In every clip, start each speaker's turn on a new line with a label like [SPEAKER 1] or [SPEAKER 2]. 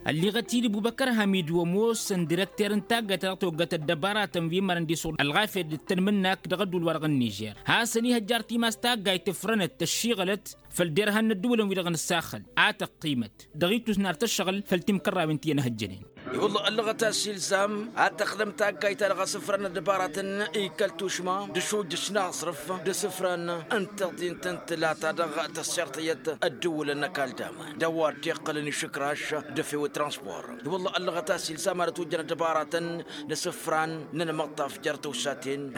[SPEAKER 1] اللي غتيلي بوبكر حميد وموس ديريكتور انتاج توقت الدبارة تنظيم مرندي صور الغافر التنمناك دغدو الورغ النيجير ها سني هجارتي ماستاق تفرنت تشيغلت فالديرهن الدولة ويرغن الساخل عاتق قيمة دغيتو سنار تشغل فالتم كرا بنتين هجنين
[SPEAKER 2] والله اللغة السلسام أتخدم تاكاي تلغى سفرنا دبارة إيكلتو شما دشو دشنا صرف دسفرنا أنت دين تنت لا تدغى تسيرتية الدولة نكال داما دوار تيقلني شكراش دفي وترانسبور والله اللغة السلسام رتوجنا دبارة دسفران ننمطف جرتو ساتين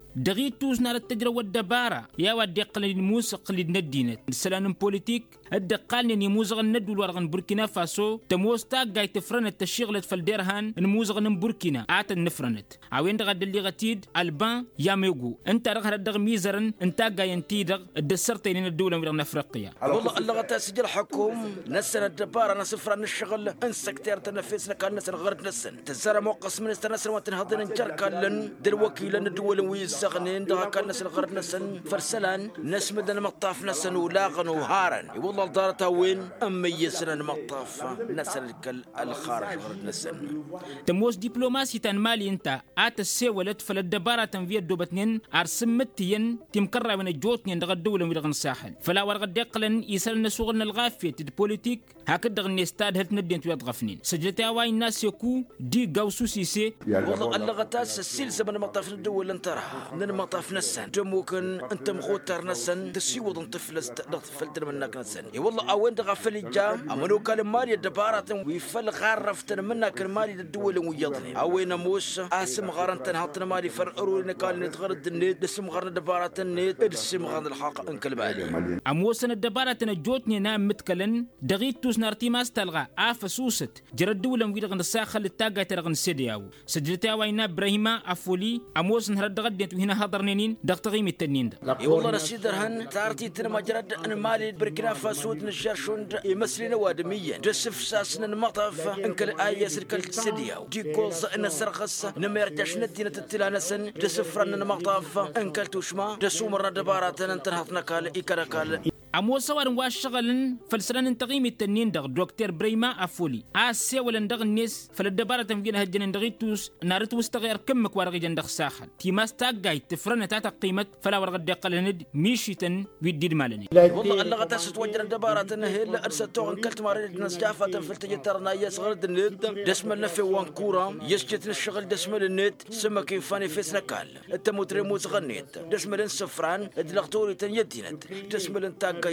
[SPEAKER 1] دغيتو سنار التجرى والدبارة يا ودي قلني الموسق اللي ندينت السلام بوليتيك الدقالني نموزغ الندو الورغن بوركينا فاسو تموستا جاي تفرنت تشيغلت فالديرهان نموزغ بوركينا عات النفرنت عوين دغد اللي غتيد البان ياميغو انت رغ دغ ميزرن انت جاي انتيدغ الدسرتين الدولة من افريقيا
[SPEAKER 2] والله اللغة سجل حكوم نسن الدبارة نسفرن الشغل انسكتير تنفسنا كان نسن غرد نسن تزار موقس من نسن وتنهضن نجركالن دلوكيلن الدول ويسغنين دغ كان نسن غرد نسن فرسلان نسمدن مطاف نسن ولاغن وهارن والله دارتها وين أميسنا المطاف نسل الخارج غرد نسن
[SPEAKER 1] تموس دبلوماسي تنمالي انت آت السيولت فالدبارة تنفية دوبتنين أرسمتين تمكرر من الجوتنين دغ الدولة من الساحل فلا ورغد دقلن يسال نسوغن الغافية البوليتيك هكذا غنيستاد هل تندين تويت غفنين سجلتها واي الناس يكو دي غوسو سيسي
[SPEAKER 2] والله اللغتاس السلسة من المطاف الدول انترها من المطاف نسن تموكن انت مخوتر نسن تسيوض انطفلس تفلتر منك نسن والله اوين دغفل الجام امنو كالمالي الدبارة ويفل غارفتن منك المالي الدول ويضني اوين موس اسم غارنتن هاتن مالي فرقرو نكال نتغرد النيت اسم غارن الدبارة النيت اسم غارن الحق انكل بالي
[SPEAKER 1] اموسن الدبارة نجوتني نام متكلن دغيتو سنارتي ماس تلغى آفسوست جرد دولة ويرغن الساخل التاقة ترغن سيدياو سجلتها وينا إبراهيم أفولي أموسن هرد غدت وهنا هضرنين دغتغيم التنين
[SPEAKER 2] والله رسيدرهن تارتي تنما جرد ان مالي بركنا فاسود نشارشون يمثلنا وادميا دسف ساسنا المطاف انك الآية سركل سيدياو دي كولز ان سرخص نميرجاش ندينا تتلانسن دسفرن المطاف انكل توشما دسومرنا دباراتنا انتنهضنا كال إيكارا كال
[SPEAKER 1] أموسا وارن واشغلن فلسلان انتغيم التنين دغ دكتور بريما أفولي آسيا ولن دغ الناس فلدبارة تنفين هجن دغيتوس نارت وستغير كمك وارغي جندغ ساخل تيماس تاقاي تفرن تاتا قيمة فلا ورغد دقلند ميشيتن ويديد مالني
[SPEAKER 2] والله اللغة تاسس وجرن دبارة هيل أرسلتو انكلت ماريد نسجافة فلتجترنا يسغرد النت دسم النفي وانكورا يسجت الشغل دسم النت سمكي فاني فيس نكال التموت ريموت غنيت دسم الانسفران ادلغتوري تنيدينت دسم الانتاج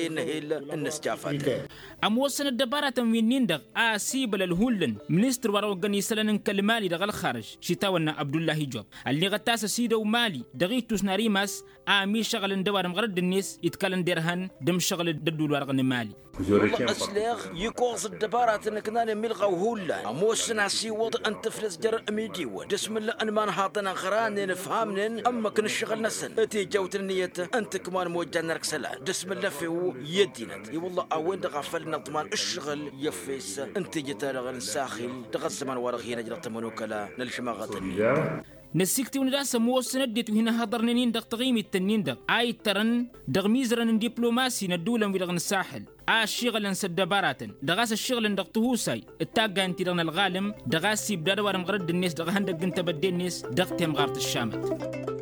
[SPEAKER 1] أموسن الدبارة تنوينين دغ آسيب للهولن منستر وروغن يسلن كلمالي دغ الخارج شتاونا عبد الله جوب اللي غتاس سيدا ومالي دغيتوس ناريماس آمي شغل دوار مغرد الناس يتكلن درهن دم شغل ددول ورغن مالي
[SPEAKER 2] والله أسلاغ يكوز الدبارة نكنا ملغا وهولا أموسن عسيوض أنت فلس جر أميديو دسم الله أن ما نحاطنا غراني نفهمن أما كن الشغل نسن أتي جوت النية أنت كمان موجه نرك سلا دسم الله في يدينت والله أوين دغفلنا ضمان الشغل يفيس أنت جتارغن ساخل دغزمان ورغينا جرت منوكلا نلشماغتني
[SPEAKER 1] نسيكتي ونراس موسن اديت وهنا هضرنين دغ تغيم التنين دغ اي ترن دغ ميزرن دبلوماسي ندولا ويرغن الساحل الشغل نسد دبارات دغاس الشغل دغ تهوساي التاقا انتي دغن الغالم دغاسي بدار ورم غرد الناس دغ هندق انت بدي الناس دغ تيم غارت الشامت